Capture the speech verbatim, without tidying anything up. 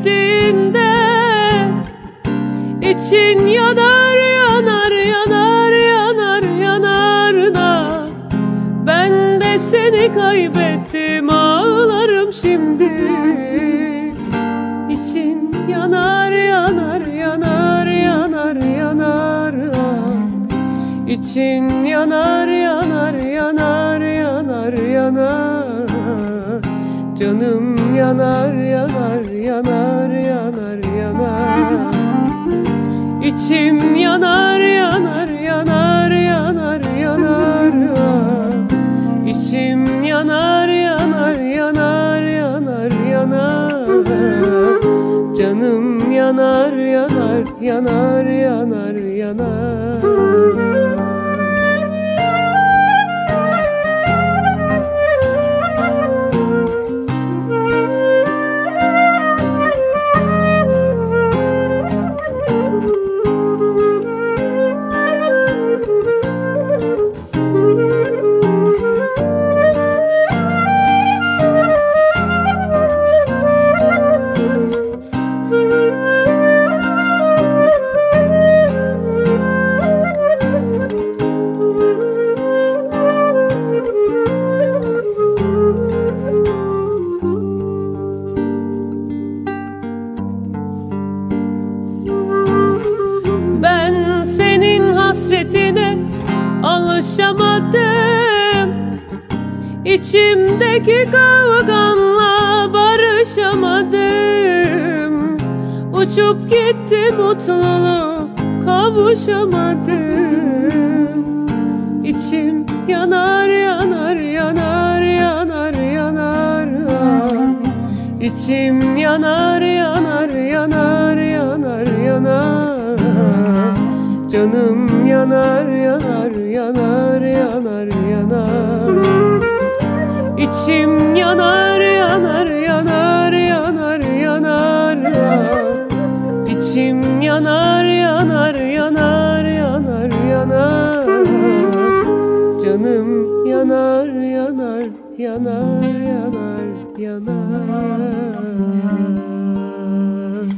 ettiğinde için yanar yanar yanar yanar yanar da ben de seni kaybettim ağlarım şimdi. İçin yanar yanar yanar yanar yanar İçin yanar yanar yanar yanar yanar Canım yanar yanar yanar yanar yanar İçim yanar yanar yanar yanar yanar İçim yanar yanar yanar yanar yanar Canım yanar yanar yanar yanar yanar hasretine alışamadım. İçimdeki kavganla barışamadım. Uçup gitti mutluluğa kavuşamadım. İçim yanar yanar yanar yanar yanar İçim yanar yanar yanar yanar yanar Canım yanar yanar yanar yanar yanar İçim yanar yanar yanar yanar yanar İçim yanar yanar yanar yanar yanar Canım yanar yanar yanar yanar